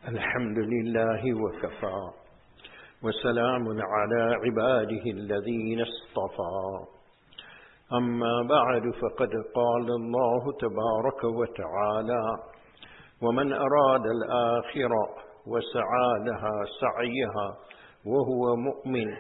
الحمد لله وكفى وسلام على عباده الذين اصطفى أما بعد فقد قال الله تبارك وتعالى ومن أراد الآخرة وسعى لها سعيها وهو مؤمن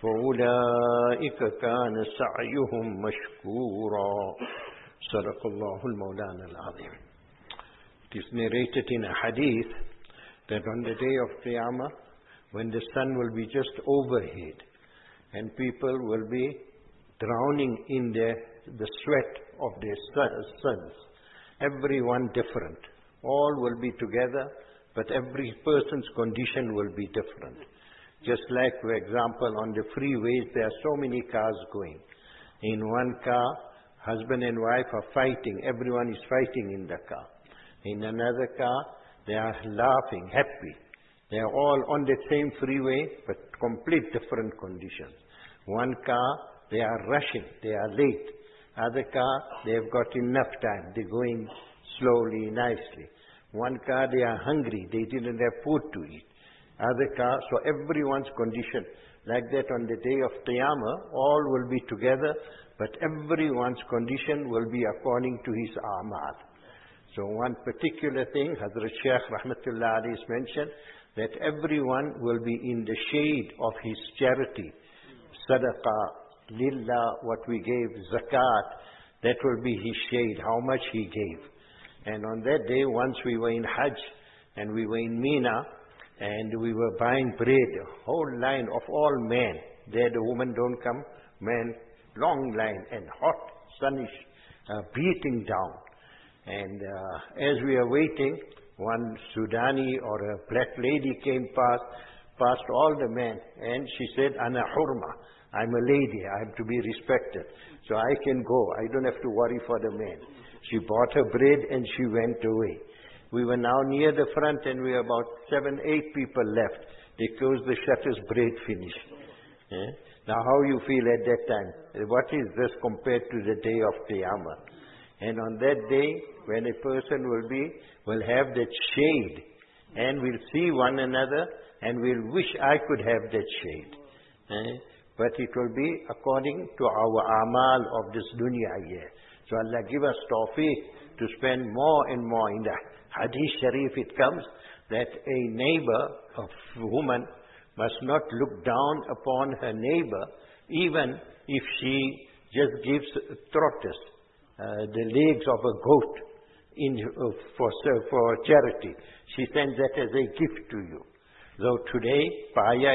فأولئك كان سعيهم مشكورا صدق الله المولانا العظيم. It is narrated in a hadith that on the day of Qiyamah, when the sun will be just overhead and people will be drowning in the sweat of their sons, everyone different, all will be together, but every person's condition will be different. Just like, for example, on the freeways, there are so many cars going. In one car, husband and wife are fighting, everyone is fighting in the car. In another car, they are laughing, happy. They are all on the same freeway, but complete different conditions. One car, they are rushing, they are late. Other car, they have got enough time, they're going slowly, nicely. One car, they are hungry, they didn't have food to eat. Other car, so everyone's condition. Like that on the day of Qiyamah, all will be together, but everyone's condition will be according to his a'mal. So one particular thing, Hazrat Shaykh Rahmatullah Alayhi mentioned, that everyone will be in the shade of his charity. Sadaqah, lillah, what we gave, zakat, that will be his shade, how much he gave. And on that day, once we were in Hajj, and we were in Mina, and we were buying bread, a whole line of all men. There the women don't come, men, long line, and hot, sunnish, beating down. And as we are waiting, one Sudani or a black lady came past all the men, and she said, Ana hurma, I'm a lady, I am to be respected. So I can go, I don't have to worry for the men. She bought her bread and she went away. We were now near the front and we were about 7, 8 people left. They closed the shutters, bread finished. Now how you feel at that time? What is this compared to the day of Qiyamah? And on that day, when a person will have that shade, and we'll see one another, and we'll wish I could have that shade. But it will be according to our amal of this dunya here. So Allah give us tawfiq to spend more and more. In the Hadith Sharif it comes that a neighbor, a woman, must not look down upon her neighbor, even if she just gives trotters, the legs of a goat for charity. She sends that as a gift to you. So today, paya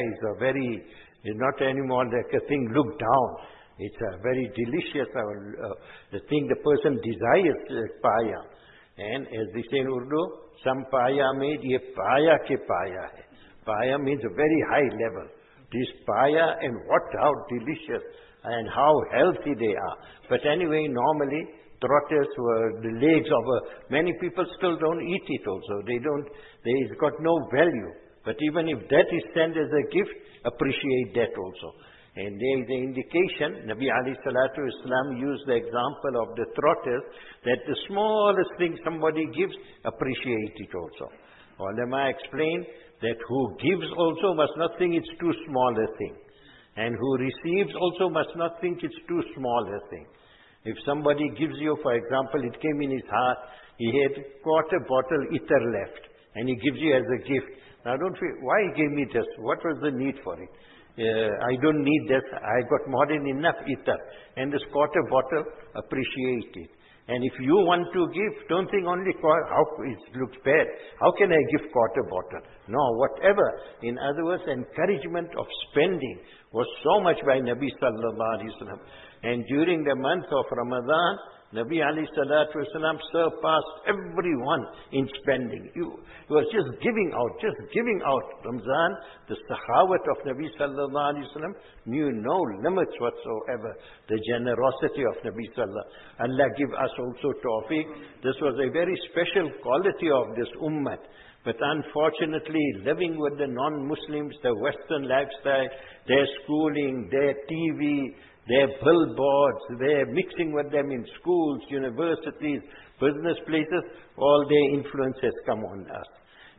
is not anymore like a thing looked down. It's a very delicious, the thing the person desires, paya. And as they say in Urdu, some paya made, ye paya ke paya hai. Paya means a very high level. This paya and how delicious and how healthy they are. But anyway, normally, trotters were the legs of many people still don't eat it also. It's got no value. But even if that is sent as a gift, appreciate that also. And there is an indication, Nabi alayhi salatu Islam used the example of the trotters, that the smallest thing somebody gives, appreciate it also. Ulama explained that who gives also must not think it's too small a thing. And who receives also must not think it's too small a thing. If somebody gives you, for example, it came in his heart, he had quarter bottle ether left, and he gives you as a gift. Now don't feel, why he gave me this? What was the need for it? I don't need this. I got more than enough ether. And this quarter bottle, appreciate it. And if you want to give, don't think only, how it looks bad. How can I give quarter bottle? No, whatever. In other words, encouragement of spending was so much by Nabi sallallahu alaihi wasallam. And during the month of Ramadan, Nabi alayhi salatu wasalam surpassed everyone in spending. He was just giving out. Ramzan, the sakhawat of Nabi sallallahu alayhi wasallam knew no limits whatsoever. The generosity of Nabi sallallahu. Allah give us also tawfiq. This was a very special quality of this ummah. But unfortunately, living with the non-Muslims, the Western lifestyle, their schooling, their TV, their billboards, they're mixing with them in schools, universities, business places, all their influence has come on us.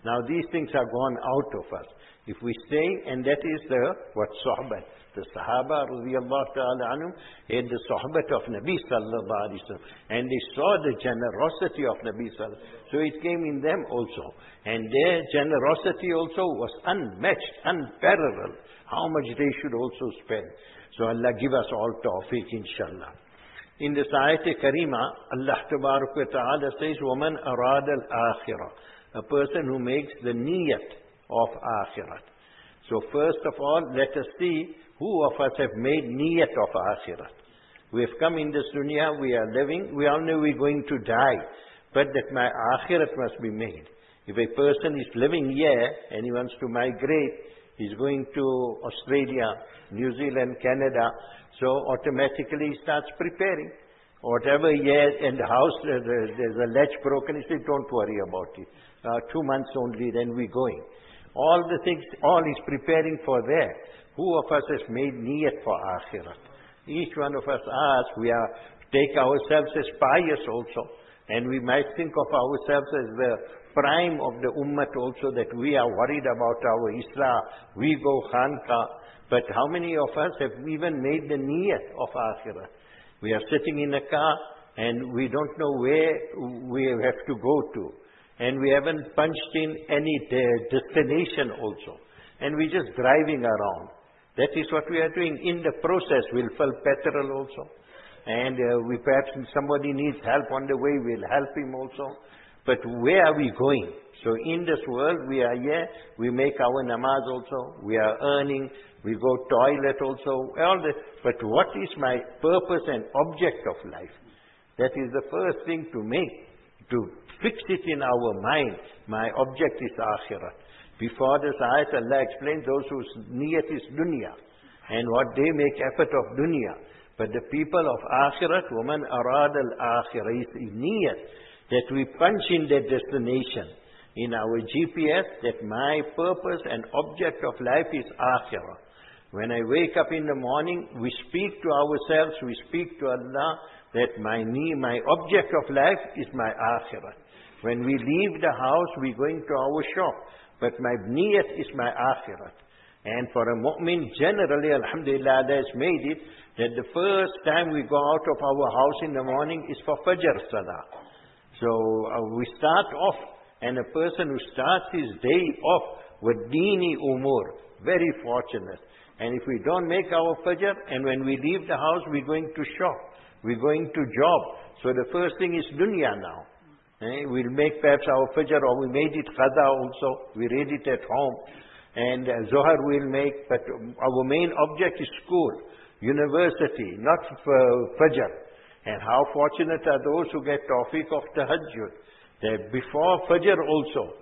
Now these things are gone out of us. If we stay, and that is what Sohbat. The Sahaba radiallahu ta'ala anhum had the Sohbat of Nabi sallallahu alayhi wa sallam. And they saw the generosity of Nabi sallallahu alayhi wa sallam. So it came in them also. And their generosity also was unmatched, unparalleled. How much they should also spend. So Allah give us all tawfiq, inshallah. In this ayat karima, Allah tabarak wa ta'ala says, وَمَنْ أَرَادَ الْآخِرَةِ. A person who makes the niyat of akhirat. So first of all, let us see who of us have made niyat of akhirat. We have come in this dunya, we are living, we all know we're going to die. But that my akhirat must be made. If a person is living here and he wants to migrate, he's going to Australia, New Zealand, Canada, so automatically he starts preparing. Whatever he has in the house, there's a latch broken, he says, don't worry about it. 2 months only, then we're going. All the things, all is preparing for there. Who of us has made niyat for akhirat? Each one of us asks, we take ourselves as pious also. And we might think of ourselves as the prime of the ummah also, that we are worried about our Islah. We go khanqa. But how many of us have even made the niyat of akhirat? We are sitting in a car and we don't know where we have to go to. And we haven't punched in any destination also. And we're just driving around. That is what we are doing. In the process, we'll fill petrol also. And we perhaps somebody needs help on the way, we'll help him also. But where are we going? So in this world, we are here, we make our namaz also, we are earning, we go toilet also, all that. But what is my purpose and object of life? That is the first thing to make, to fix it in our mind. My object is akhirat. Before this ayat, Allah explains those whose niyat is dunya, and what they make effort of dunya. But the people of akhirat, وَمَنْ أَرَادَ الْآخِرَةِ is niyat, that we punch in that destination in our GPS, that my purpose and object of life is akhirah. When I wake up in the morning, we speak to ourselves, we speak to Allah, that my object of life is my akhirah. When we leave the house, we're going to our shop, but my niyat is my akhirah. And for a mu'min, generally, alhamdulillah, Allah has made it, that the first time we go out of our house in the morning is for Fajr Salah. So we start off, and a person who starts his day off with Deeni Umur, very fortunate. And if we don't make our Fajr, and when we leave the house, we're going to shop, we're going to job. So the first thing is dunya now. We'll make perhaps our Fajr, or we made it Qadha also, we read it at home. And Zohar we'll make, but our main object is school, university, not Fajr. And how fortunate are those who get tawfiq of tahajjud. That before Fajr also,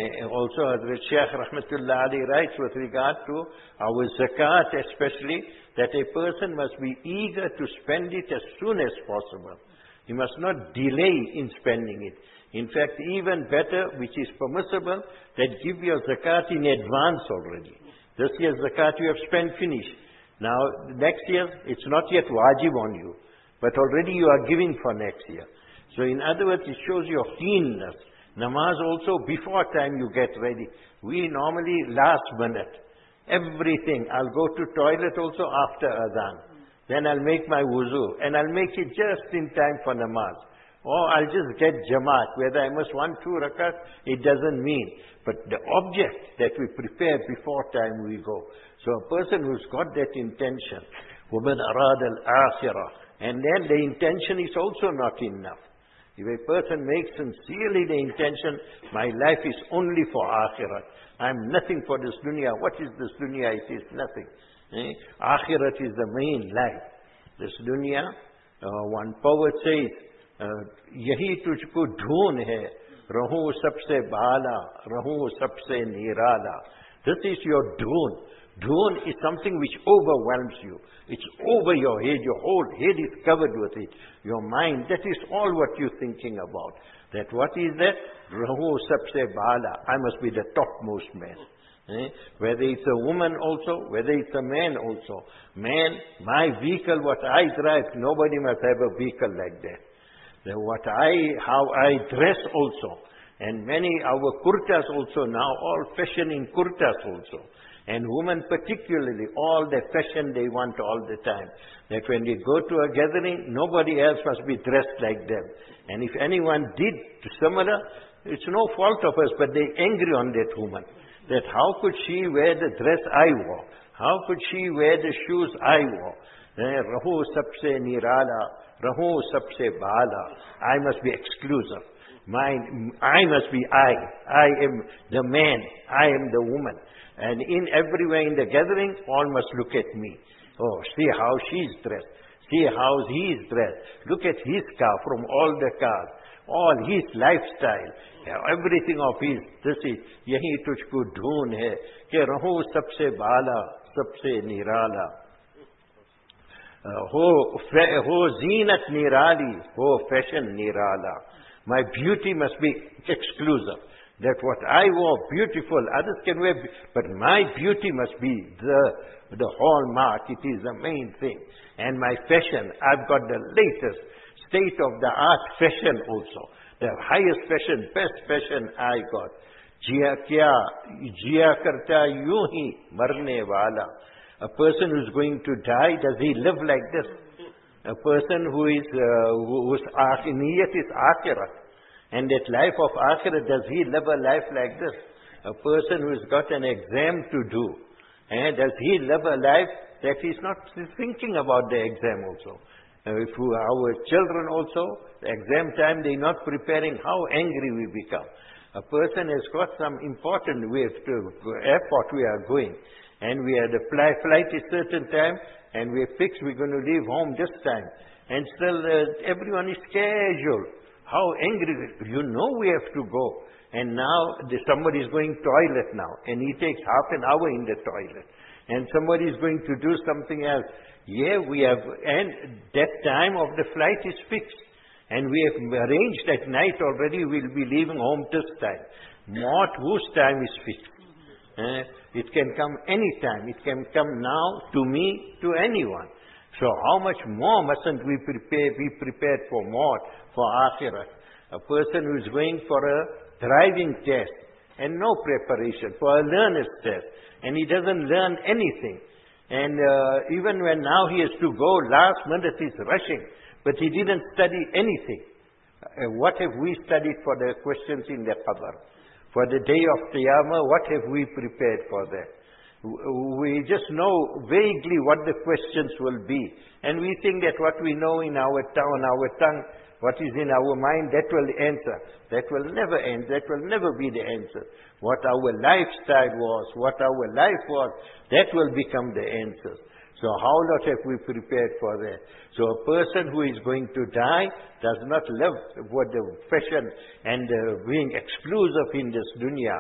Hazrat Shaykh Rahmatullah Ali writes with regard to our zakat especially, that a person must be eager to spend it as soon as possible. He must not delay in spending it. In fact, even better, which is permissible, that give your zakat in advance already. This year's zakat you have spent, finished. Now, next year, it's not yet wajib on you, but already you are giving for next year. So in other words, it shows your keenness. Namaz also, before time you get ready. We normally last minute. Everything. I'll go to toilet also after adhan. Then I'll make my wuzu, and I'll make it just in time for namaz. Or I'll just get jamaat. Whether I must 1-2 rakat, it doesn't mean. But the object that we prepare before time we go. So a person who's got that intention, وَمَنْ أَرَادَ الْآخِرَةِ, and then the intention is also not enough. If a person makes sincerely the intention, my life is only for akhirat. I'm nothing for this dunya. What is this dunya? It is nothing. Akhirat is the main life. This dunya, one poet says, यही तुझको ढूंढ है, रहूं सबसे बाला, रहूं सबसे निराला. This is your dhoon. Dhoon is something which overwhelms you. It's over your head. Your whole head is covered with it. Your mind, that is all what you're thinking about. That what is that? Rahoo sabse bala. I must be the topmost man. Whether it's a woman also, whether it's a man also. Man, my vehicle, what I drive, nobody must have a vehicle like that. How I dress also. And many, our kurtas also now, all fashion in kurtas also. And women particularly, all the fashion they want all the time. That when they go to a gathering, nobody else must be dressed like them. And if anyone did similar, it's no fault of us, but they're angry on that woman. That how could she wear the dress I wore? How could she wear the shoes I wore? Raho sabse nirala, raho sabse bala. I must be exclusive. I must be I. I am the man. I am the woman. And in everywhere in the gathering, all must look at me. Oh, see how she's dressed. See how he's dressed. Look at his car from all the cars. All his lifestyle. Everything of his. This is, yahi tujhko dhoon hai. Ke raho sabse bala, sabse nirala. Ho zeenat nirali. Ho fashion nirala. My beauty must be exclusive. That what I wore, beautiful, others can wear, but my beauty must be the hallmark. It is the main thing. And my fashion, I've got the latest state-of-the-art fashion also. The highest fashion, best fashion I got. Jiya karta yun hi marne wala. A person who's going to die, does he live like this? A person whose niyat is akhirat. And that life of akhirat, does he live a life like this? A person who's got an exam to do, and does he live a life that he's not thinking about the exam also? If our children also, the exam time, they're not preparing, how angry we become. A person has got some important, we have to airport we are going, and we had a flight at certain time, and we're fixed, we're going to leave home this time. And still everyone is casual. How angry, you know we have to go. And now somebody is going toilet now, and he takes half an hour in the toilet. And somebody is going to do something else. Yeah, we have, and that time of the flight is fixed. And we have arranged at night already, we'll be leaving home this time. Not whose time is fixed. It can come any time. It can come now, to me, to anyone. So how much more mustn't we be prepared for more, for akhirat? A person who is going for a driving test and no preparation, for a learner's test, and he doesn't learn anything. And even when now he has to go, last minute he's rushing, but he didn't study anything. What have we studied for the questions in the qabr? For the day of Qiyamah, what have we prepared for that? We just know vaguely what the questions will be. And we think that what we know in our tongue, what is in our mind, that will answer. That will never end. That will never be the answer. What our lifestyle was, what our life was, that will become the answer. So how not have we prepared for that? So a person who is going to die does not live for the fashion and being exclusive in this dunya.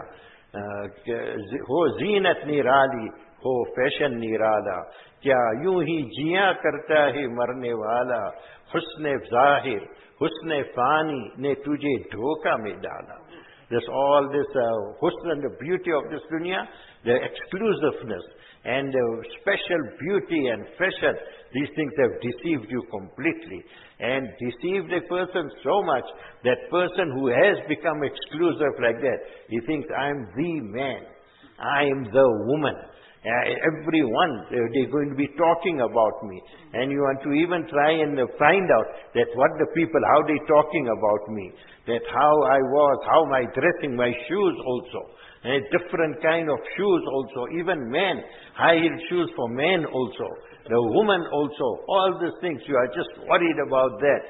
हो जीनत निराली हो fashion निराला क्या यूं ही जिया करता है मरने वाला हुस्न ज़ाहिर हुस्न फानी ने तुझे धोखा में डाला. This all this husn and the beauty of this dunya, the exclusiveness and the special beauty and fashion, these things have deceived you completely and deceived a person so much that person who has become exclusive like that, he thinks I am the man, I am the woman. Everyone, they're going to be talking about me. And you want to even try and find out that what the people, how they're talking about me. That how I was, how my dressing, my shoes also. And different kind of shoes also. Even men, high-heeled shoes for men also. The woman also. All these things, you are just worried about that.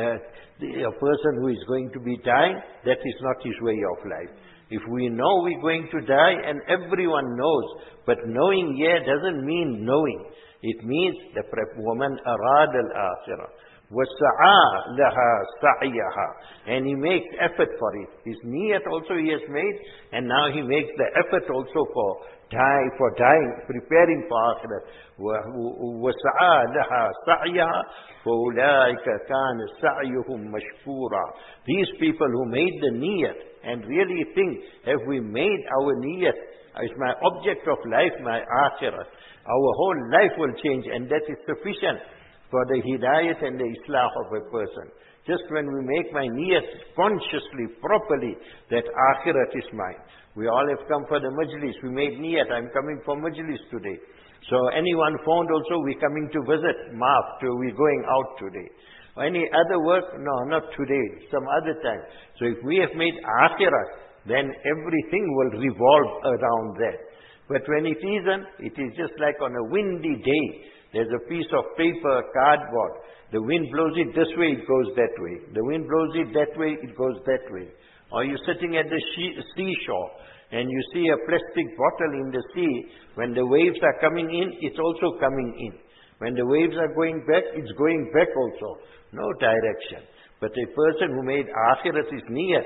A person who is going to be dying, that is not his way of life. If we know we're going to die, and everyone knows, but knowing here doesn't mean knowing. It means the woman arad al-akhirah. وَسَعَى لَهَا سَعْيَهَا. And he makes effort for it. His niyat also he has made, and now he makes the effort also for dying, preparing for akhirat. وَسَعَى لَهَا سَعْيَهَا فَأُولَٰئِكَ كَانَ سَعْيُهُمْ مَشْكُورًا. These people who made the niyat and really think, have we made our niyat, is my object of life my akhirat, our whole life will change, and that is sufficient for the hidayat and the islah of a person. Just when we make my niyat consciously, properly, that akhirat is mine. We all have come for the majlis. We made niyat, I'm coming for majlis today. So anyone found also, we're coming to visit, we're going out today. Any other work? No, not today, some other time. So if we have made akhirat, then everything will revolve around that. But when it isn't, it is just like on a windy day. There's a piece of paper, cardboard. The wind blows it this way, it goes that way. The wind blows it that way, it goes that way. Or you're sitting at the seashore, and you see a plastic bottle in the sea. When the waves are coming in, it's also coming in. When the waves are going back, it's going back also. No direction. But a person who made akhirat is near,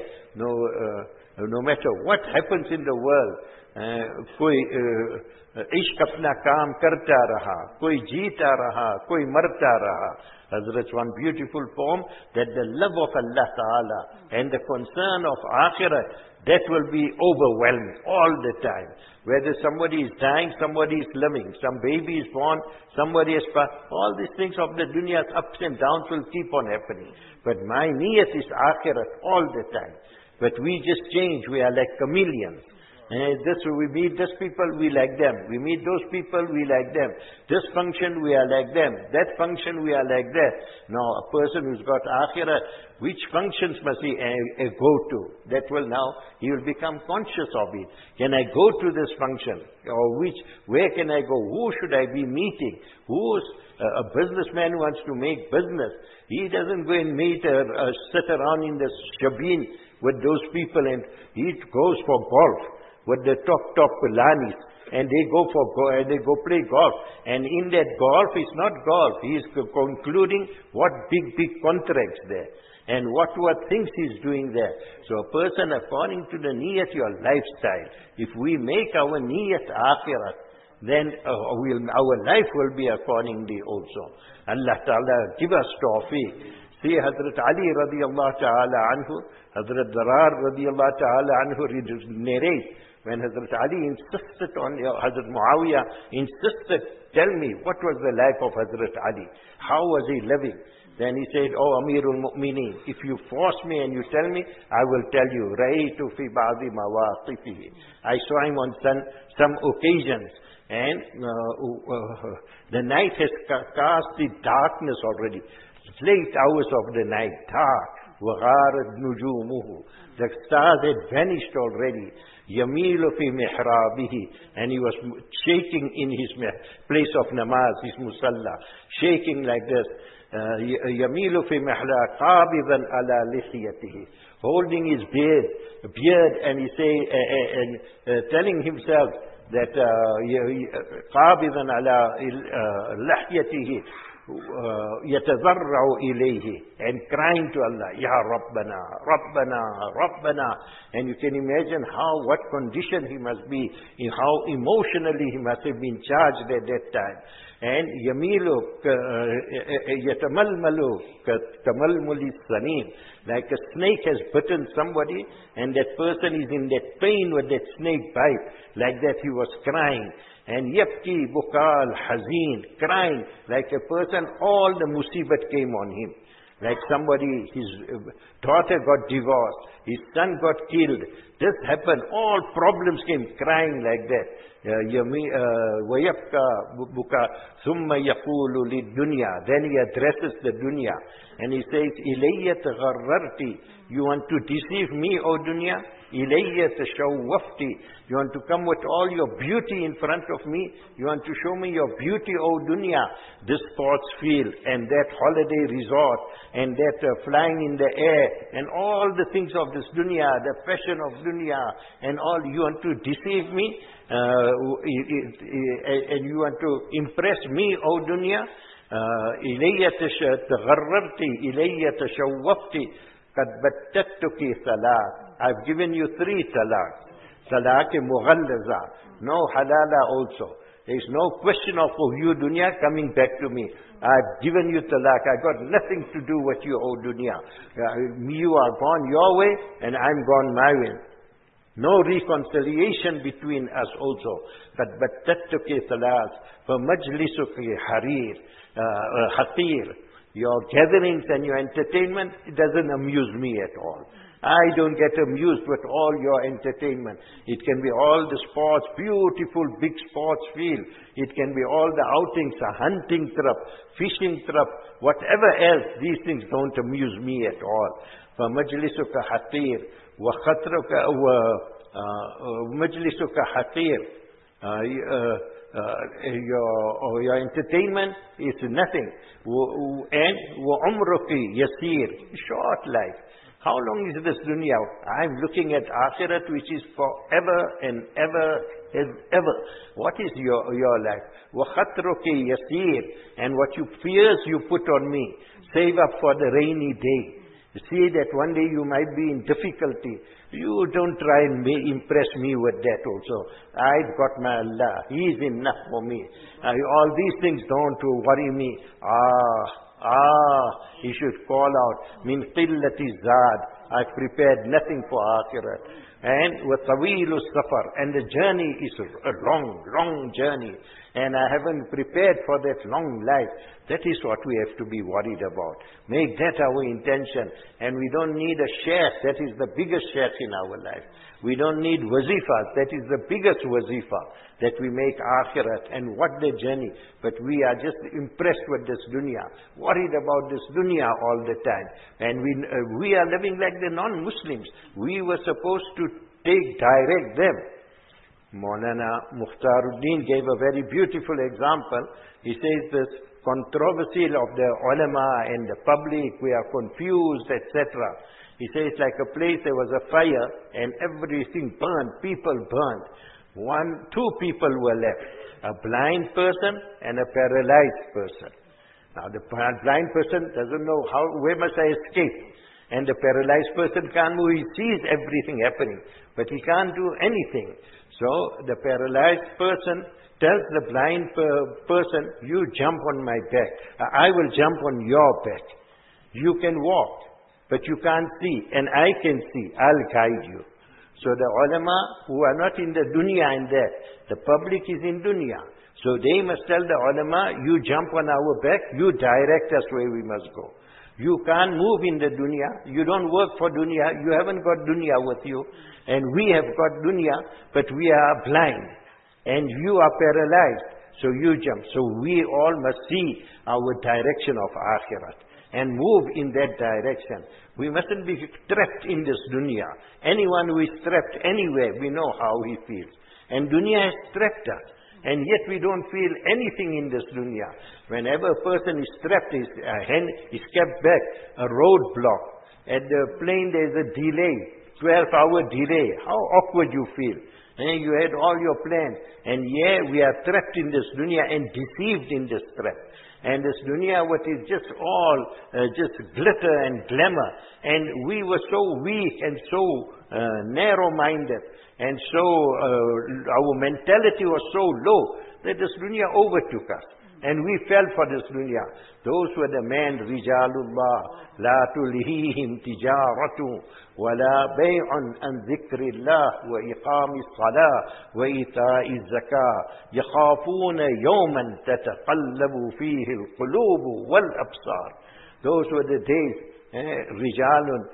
no matter what happens in the world, कोई इश्क अपना काम करता रहा, कोई जीता रहा, कोई मरता रहा. Hazrat's one beautiful poem, that the love of Allah Ta'ala and the concern of Akhirat, that will be overwhelmed all the time. Whether somebody is dying, somebody is living, some baby is born, somebody has passed. All these things of the dunya's ups and downs will keep on happening. But my niyat is Akhirat all the time. But we just change, we are like chameleons. We meet this people, we like them. We meet those people, we like them. This function, we are like them. That function, we are like that. Now, a person who's got akhirah, which functions must he go to? That will now, he will become conscious of it. Can I go to this function? Or where can I go? Who should I be meeting? Who's a businessman who wants to make business? He doesn't go and meet sit around in the shabin with those people, and he goes for golf with the top lanis, and they go play golf. And in that golf is not golf. He is concluding what big contracts there, and what things he's doing there. So a person, according to the niyat, your lifestyle, if we make our niyat akhirat, then our life will be accordingly also. Allah Ta'ala give us tawfiq. See Hazrat Ali radiallahu ta'ala anhu, Hazrat Darar radiallahu ta'ala anhu narrates, when Hazrat Ali insisted on, Hazrat Muawiyah insisted, tell me, what was the life of Hazrat Ali? How was he living? Then he said, oh Amirul Mu'mineen, if you force me and you tell me, I will tell you. Ra'aytu fi ba'di mawaqifihi. I saw him on some occasions. And the night has cast the darkness already. Late hours of the night, dark. وَغَارَتْ نُجُومُهُ. The stars had vanished already. يَمِيلُ فِي مِحْرَابِهِ. And he was shaking in his place of namaz, his musalla. Shaking like this. يَمِيلُ فِي مِحْرَابِهِ قَابِضًا عَلَى لِحْيَتِهِ. Holding his beard, and he say, telling himself that قَابِضًا عَلَى لِحْيَتِهِ. يتضرع إليه, and crying to Allah, Ya Rabbana, Rabbana, Rabbana. And you can imagine what condition he must be, how emotionally he must have been charged at that time. And yamilu yatamalmalu katamalmuli sanin, like a snake has bitten somebody, and that person is in that pain with that snake bite, like that he was crying. And yabki bukal hazin, crying like a person, all the musibat came on him. Like somebody, his daughter got divorced, his son got killed, this happened, all problems came, crying like that. وَيَبْكَى بُكَى ثُمَّ يَقُولُ لِلدُّنْيَا. Then he addresses the dunya, and he says, إِلَيَّ تَغَرَّرْتِ. You want to deceive me, O dunya? إِلَيَّ تَشَوَّفْتِ. You want to come with all your beauty in front of me? You want to show me your beauty, O dunya? This sports field, and that holiday resort, and that flying in the air, and all the things of this dunya, the fashion of dunya, and all. You want to deceive me? And you want to impress me, O dunya? إِلَيَّ تَغَرَّرْتِ إِلَيَّ تَشَوَّفْتِ قَدْ بَتَّتُكِ ثَلَاث. I've given you 3 talaq. Talaq mughallaza. No halala also. There is no question of you dunya coming back to me. I've given you talaq. I got nothing to do with you, O dunya. You are gone your way, and I'm gone my way. No reconciliation between us also. But battattuki salas, fa majlisuki harir, hatir. Your gatherings and your entertainment, it doesn't amuse me at all. I don't get amused with all your entertainment. It can be all the sports, beautiful big sports field. It can be all the outings, a hunting trip, fishing trip, whatever else. These things don't amuse me at all. فَمَجْلِسُكَ حَقِيرٌ وَخَطْرُكَ وَمَجْلِسُكَ حَقِيرٌ. Your entertainment is nothing. And وَعُمْرُكِ يَسِيرٌ. Short life. How long is this dunya? I'm looking at akhirat, which is forever and ever and ever. What is your life? وَخَطْرُكِ يَسِيرٌ. And what you fears you put on me. Save up for the rainy day. You see that one day you might be in difficulty. You don't try and impress me with that also. I've got my Allah. He is enough for me. All these things don't worry me. He should call out, min qillati zad. I've prepared nothing for akhirat. And وَطَوِيلُ السَّفَرِ. And the journey is a long, long journey. And I haven't prepared for that long life. That is what we have to be worried about. Make that our intention. And we don't need a sheikh. That is the biggest sheikh in our life. We don't need wazifas. That is the biggest wazifa. That we make akhirat. And what the journey. But we are just impressed with this dunya. Worried about this dunya all the time. And we are living like the non-Muslims. We were supposed to direct them. Maulana Mukhtaruddin gave a very beautiful example. He says this controversy of the ulama and the public, we are confused, etc. He says like a place there was a fire and everything burned, people burned. Two people were left, a blind person and a paralyzed person. Now the blind person doesn't know where must I escape? And the paralyzed person can't move, he sees everything happening, but he can't do anything. So the paralyzed person tells the blind person, you jump on my back. I will jump on your back. You can walk, but you can't see, and I can see. I'll guide you. So the ulama who are not in the dunya and that, the public is in dunya. So they must tell the ulama, you jump on our back, you direct us where we must go. You can't move in the dunya. You don't work for dunya. You haven't got dunya with you. And we have got dunya, but we are blind. And you are paralyzed. So you jump. So we all must see our direction of akhirat. And move in that direction. We mustn't be trapped in this dunya. Anyone who is trapped anywhere, we know how he feels. And dunya has trapped us. And yet we don't feel anything in this dunya. Whenever a person is trapped, his hand is kept back, a roadblock. At the plane there's a delay, 12-hour delay. How awkward you feel. And you had all your plans. And we are trapped in this dunya and deceived in this trap. And this dunya, what is just all, just glitter and glamour. And we were so weak and so narrow-minded. And so our mentality was so low that this dunya overtook us. And we fell for this dunya. Those were the men, Rijalullah, La tulihihim tijaratu, wa la bay'un an dhikrillah, wa iqamis salah, wa ita'iz zakah, yakhafuna yawman tataqallabu fihi al-qulubu wal-absar. Those were the days. Rijalun,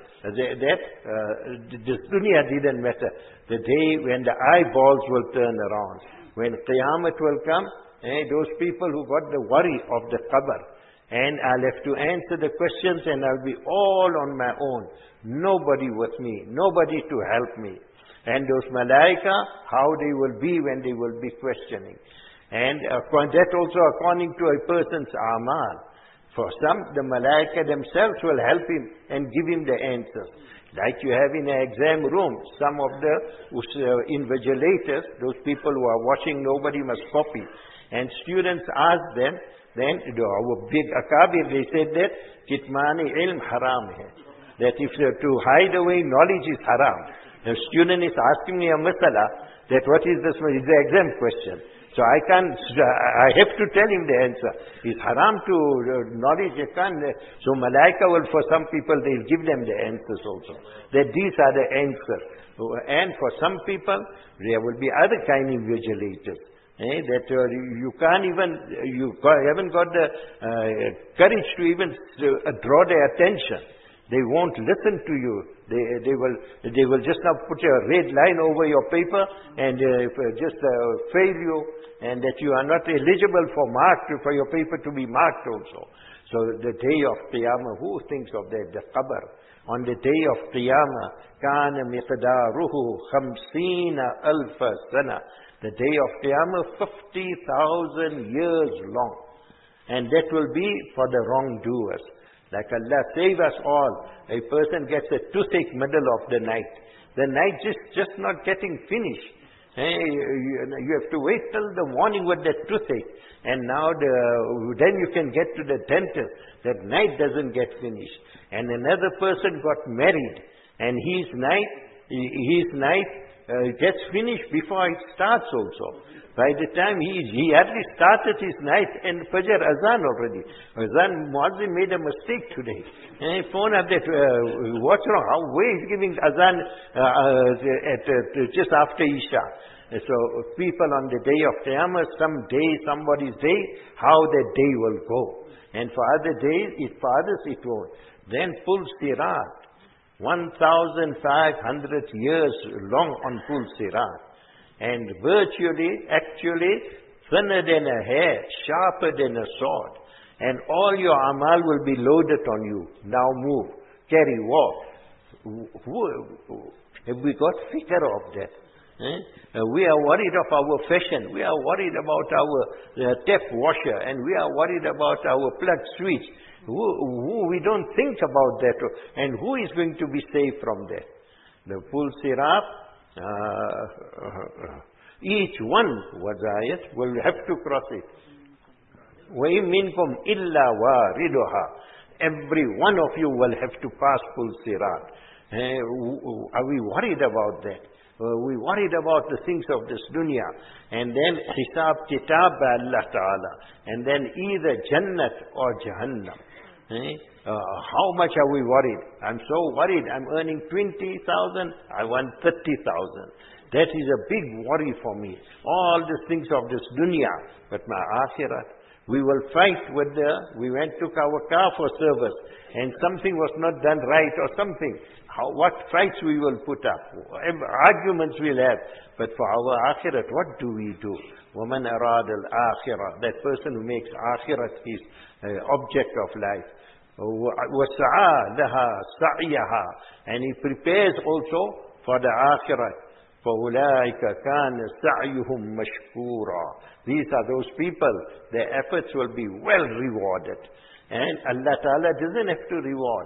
this dunya didn't matter. The day when the eyeballs will turn around, when Qiyamah will come, those people who got the worry of the qabr, and I'll have to answer the questions and I'll be all on my own. Nobody with me, nobody to help me. And those malaika, how they will be when they will be questioning. And that also according to a person's amal. For some, the malaika themselves will help him and give him the answers. Like you have in an exam room, some of the invigilators, those people who are watching, nobody must copy. And students ask them, then our big akabir, they said that, kitmani ilm haram hai. That if to hide away knowledge is haram. The student is asking me a masala, that what is this? It's the exam question. So I have to tell him the answer. It's haram to knowledge, you can't. So malaika will, for some people, they'll give them the answers also. That these are the answers. And for some people, there will be other kind of vigilators. That you can't even, haven't got the courage to even draw their attention. They won't listen to you. They will just now put a red line over your paper and just fail you, and that you are not eligible for your paper to be marked also. So the day of Qiyamah, who thinks of that? The Qabr. On the day of Qiyamah, kana miqdaruhu khamseena alfa sana. The day of Qiyamah, 50,000 years long. And that will be for the wrongdoers. Like Allah save us all. A person gets a toothache middle of the night. The night just not getting finished. You have to wait till the morning with that toothache. And now then you can get to the dentist. That night doesn't get finished. And another person got married. And his night gets finished before it starts also. By the time he hardly started his night and Fajr Azan already. Azan Muazzin made a mistake today. Phone up that, what's wrong? Why is giving Azan just after Isha? So people on the day of Qiyamah, somebody's day, how that day will go. And for others it won't. Then full Sirat. 1,500 years long on full Sirat. And actually, thinner than a hair, sharper than a sword. And all your amal will be loaded on you. Now move, carry, walk. Have we got figure of that? We are worried of our fashion. We are worried about our tap washer. And we are worried about our plug switch. We don't think about that. And who is going to be saved from that? The full Sirat. Each one will have to cross it. وَإِن مِّنكُمْ إِلَّا وَارِدُهَا. Every one of you will have to pass full Sirat. Are we worried about that? We worried about the things of this dunya. And then Hisab Kitab by Allah Ta'ala. And then either Jannat or Jahannam. How much are we worried? I'm so worried. I'm earning 20,000. I want 30,000. That is a big worry for me. All the things of this dunya. But my akhirat. We will fight we took our car for service. And something was not done right or something. What fights we will put up. Arguments we'll have. But for our akhirat, what do we do? وَمَنْ أَرَادَ الْآخِرَةِ. That person who makes akhirat his object of life. وَسَعَى لَهَا سَعْيَهَا. And he prepares also for the akhirat. فَأُولَٰئِكَ كَانَ سَعْيُهُمْ مَشْكُورًا. These are those people, their efforts will be well rewarded. And Allah Ta'ala doesn't have to reward.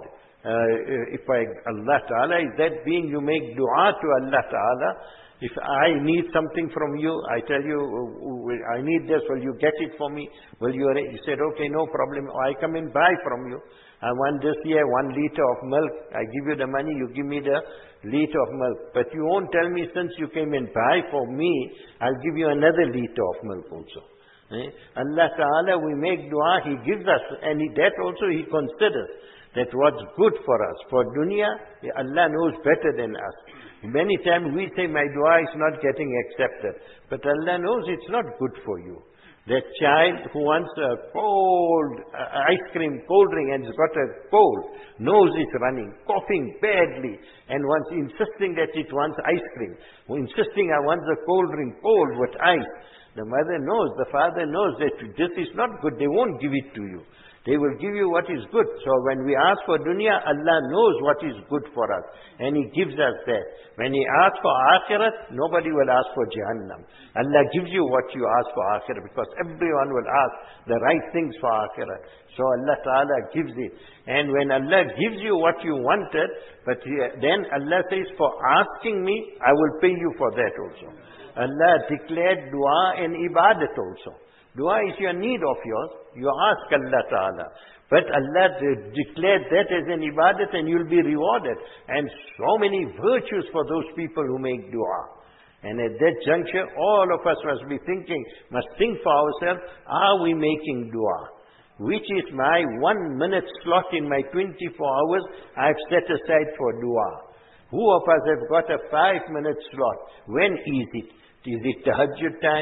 Allah Ta'ala is that being you make dua to Allah Ta'ala. If I need something from you, I tell you, I need this, will you get it for me? You said, okay, no problem. I come and buy from you. I want this year 1 liter of milk. I give you the money, you give me the liter of milk. But you won't tell me, since you came and buy for me, I'll give you another liter of milk also. Allah Ta'ala, we make dua, He gives us, and that also He considers. That what's good for us. For dunya, Allah knows better than us. Many times we say, my dua is not getting accepted. But Allah knows it's not good for you. That child who wants a cold ice cream, cold drink, and has got a cold, nose is running, coughing badly, and wants insisting that it wants ice cream. Insisting, I want the cold drink, cold with ice. The mother knows, the father knows that this is not good. They won't give it to you. They will give you what is good. So when we ask for dunya, Allah knows what is good for us. And He gives us that. When He asks for akhirat, nobody will ask for Jahannam. Allah gives you what you ask for akhirat, because everyone will ask the right things for akhirat. So Allah Ta'ala gives it. And when Allah gives you what you wanted, then Allah says, for asking me, I will pay you for that also. Allah declared dua and ibadat also. Dua is your need of yours. You ask Allah Ta'ala. But Allah declared that as an ibadat, and you'll be rewarded. And so many virtues for those people who make dua. And at that juncture, all of us must think for ourselves, are we making dua? Which is my 1 minute slot in my 24 hours I've set aside for dua. Who of us have got a 5 minute slot? When is it? Is it tahajjud time?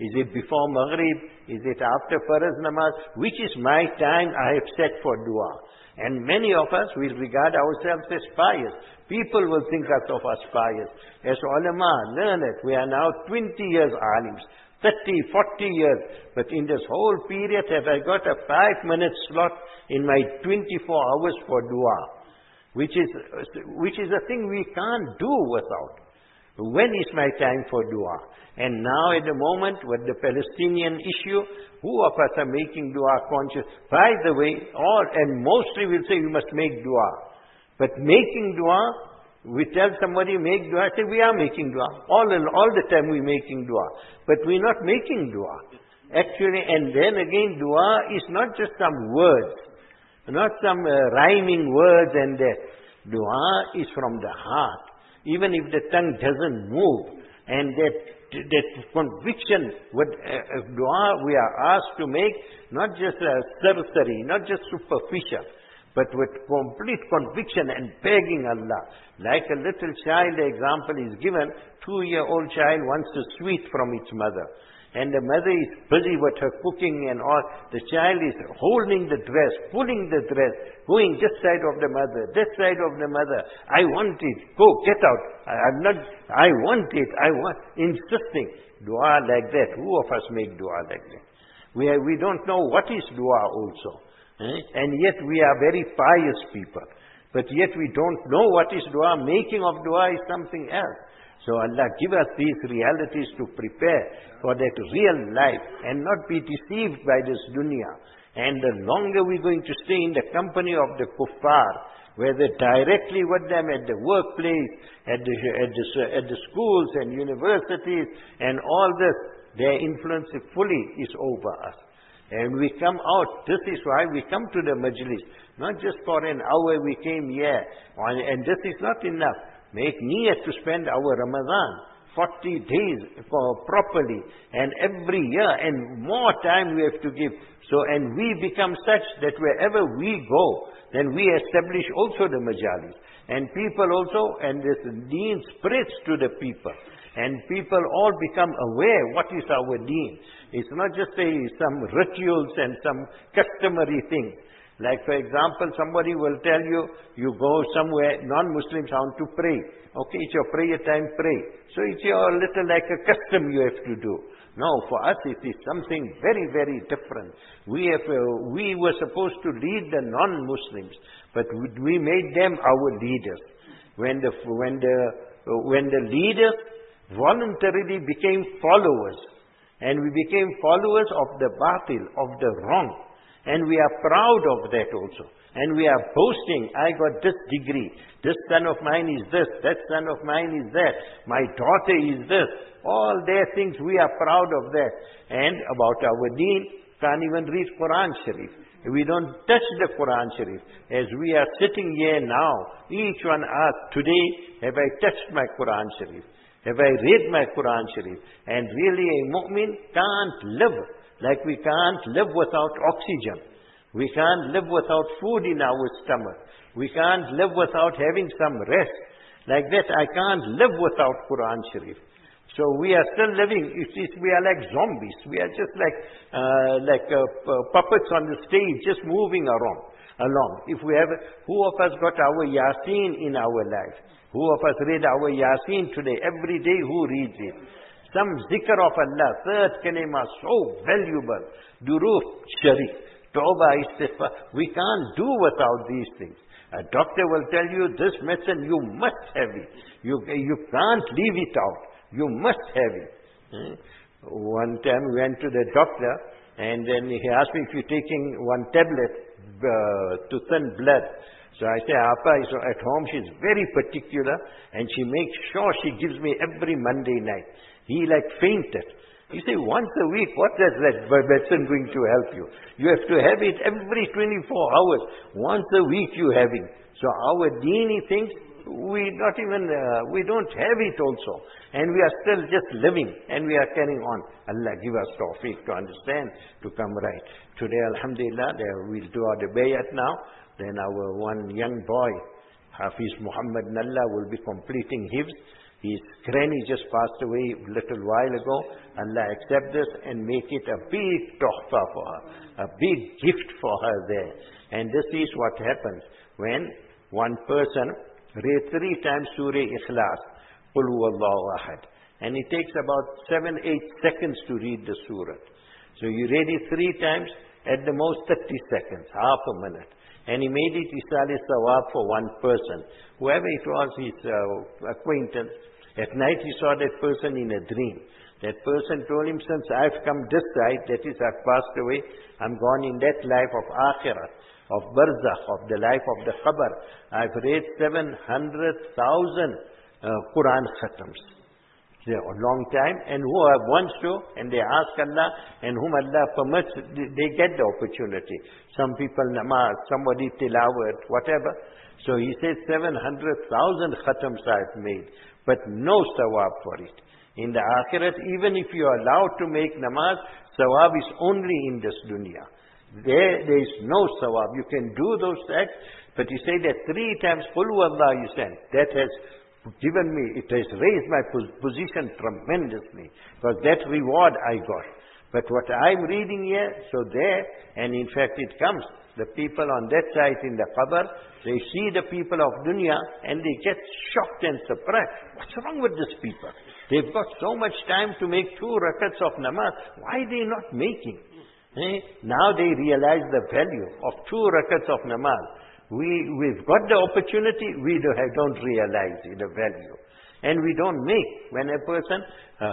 Is it before Maghrib? Is it after Farz Namaz? Which is my time I have set for dua. And many of us will regard ourselves as pious. People will think of us pious. As ulama, learned, we are now 20 years alims, 30, 40 years. But in this whole period, have I got a 5-minute slot in my 24 hours for dua, which is a thing we can't do without. When is my time for dua? And now at the moment, with the Palestinian issue, who of us are making dua conscious? By the way, and mostly will say we must make dua. But making dua, we tell somebody make dua, say we are making dua. All the time we're making dua. But we're not making dua. Actually, and then again, dua is not just some words, not some rhyming words and that. Dua is from the heart. Even if the tongue doesn't move, and that conviction with dua we are asked to make, not just a surgery, not just superficial, but with complete conviction and begging Allah. Like a little child, the example is given, 2-year-old child wants a sweet from its mother. And the mother is busy with her cooking and all. The child is holding the dress, pulling the dress, going this side of the mother, that side of the mother. I want it. Go, get out. I want it. Insisting. Dua like that. Who of us make dua like that? We don't know what is dua also. And yet we are very pious people. But yet we don't know what is dua. Making of dua is something else. So Allah give us these realities to prepare for that real life and not be deceived by this dunya. And the longer we're going to stay in the company of the kuffar, whether directly with them at the workplace, at the schools and universities and all this, their influence fully is over us. And we come out, this is why we come to the majlis. Not just for an hour we came here, and this is not enough. Make niyat to spend our Ramadan 40 days properly, and every year, and more time we have to give. So, and we become such that wherever we go, then we establish also the majalis. And people also, and this deen spreads to the people. And people all become aware what is our deen. It's not just some rituals and some customary things. Like for example, somebody will tell you, you go somewhere, non-Muslims want to pray. Okay, it's your prayer time, pray. So it's your little like a custom you have to do. No, for us it is something very, very different. We were supposed to lead the non-Muslims, but we made them our leaders. When the leaders voluntarily became followers, and we became followers of the batil, of the wrong. And we are proud of that also. And we are boasting, I got this degree. This son of mine is this. That son of mine is that. My daughter is this. All their things, we are proud of that. And about our deen, can't even read Quran Sharif. We don't touch the Quran Sharif. As we are sitting here now, each one asks, today, have I touched my Quran Sharif? Have I read my Quran Sharif? And really a mu'min can't live like we can't live without oxygen. We can't live without food in our stomach. We can't live without having some rest. Like that, I can't live without Quran Sharif. So we are still living. We are like zombies. We are just like puppets on the stage, just moving along. If we have, who of us got our Yasin in our life? Who of us read our Yasin today? Every day, who reads it? Some zikr of Allah, third kalima, so valuable. Duruf Sharif, Tawbah, Istighfar. We can't do without these things. A doctor will tell you, this medicine, you must have it. You can't leave it out. You must have it. One time we went to the doctor, and then he asked me if you're taking one tablet to thin blood. So I say, Appa is at home, she's very particular, and she makes sure she gives me every Monday night. He like fainted. You say, once a week, what is that medicine going to help you? You have to have it every 24 hours. Once a week you have it. So our deeni things, we don't have it also. And we are still just living, and we are carrying on. Allah give us tawfiq to understand, to come right. Today, alhamdulillah, we'll do our bayat now. Then our one young boy, Hafiz Muhammad Nalla, will be completing his. His granny just passed away a little while ago. Allah accept this and make it a big tuhfa for her, a big gift for her there. And this is what happens when one person read 3 times Surah Ikhlas, Qul Huwallahu Ahad. And it takes about 7-8 seconds to read the surah. So you read it 3 times, at the most 30 seconds, half a minute. And he made it Isali Sawab for one person. Whoever it was, his acquaintance, at night he saw that person in a dream. That person told him, since I've come this side, that is, I've passed away, I'm gone in that life of Akhirah, of Barzakh, of the life of the Qabr. I've read 700,000 Quran khatams. A long time, and who wants to, and they ask Allah, and whom Allah permits, they get the opportunity. Some people namaz, somebody tilawat, whatever. So he said 700,000 khatams I've made, but no sawab for it. In the akhirat, even if you are allowed to make namaz, sawab is only in this dunya. There is no sawab. You can do those acts, but you say that 3 times, Qul Huwallah you said, that has given me, it has raised my position tremendously, because that reward I got. But what I'm reading here, so there, and in fact it comes, the people on that side in the qabr, they see the people of dunya, and they get shocked and surprised. What's wrong with these people? They've got so much time to make 2 rakats of namaz. Why are they not making? Now they realize the value of 2 rakats of namaz. We've got the opportunity, we don't realize the value. And we don't make. When a person,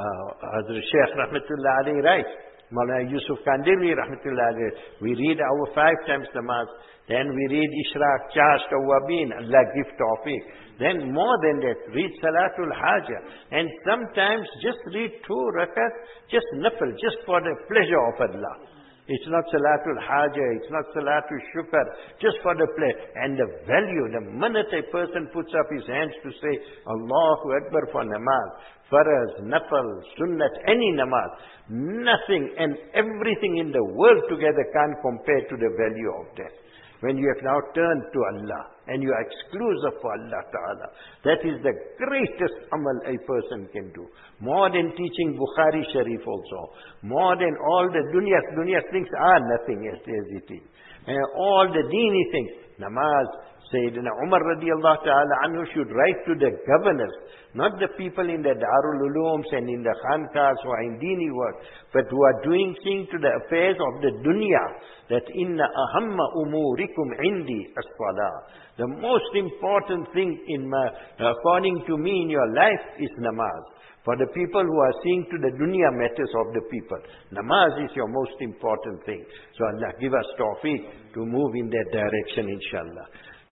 Hazrat Shaykh Rahmatullah alayhi writes, Maulana Yusuf Kandili Rahmatullah alayhi, we read our 5 times namaz, then we read Ishraq, Chash, Tawabin, Allah give tawfiq. Then more than that, read Salatul Haja. And sometimes just read 2 rakats, just nafil, just for the pleasure of Allah. It's not Salatul Haja, it's not Salatul Shukr, just for the play. And the value, the minute a person puts up his hands to say, Allahu Akbar for namaz, faraz, nafal, sunnat, any namaz, nothing and everything in the world together can't compare to the value of that. When you have now turned to Allah and you are exclusive for Allah Ta'ala, that is the greatest amal a person can do. More than teaching Bukhari Sharif also. More than all the dunya things are nothing as it is. And all the deeni things, namaz, Sayyidina Umar radiallahu ta'ala anhu should write to the governors, not the people in the Darul Ulooms and in the Khankas who are in Dini work, but who are doing things to the affairs of the dunya, that inna ahamma umurikum indi as-salah. The most important thing according to me in your life is namaz. For the people who are seeing to the dunya matters of the people, namaz is your most important thing. So Allah give us tawfiq to move in that direction, inshallah.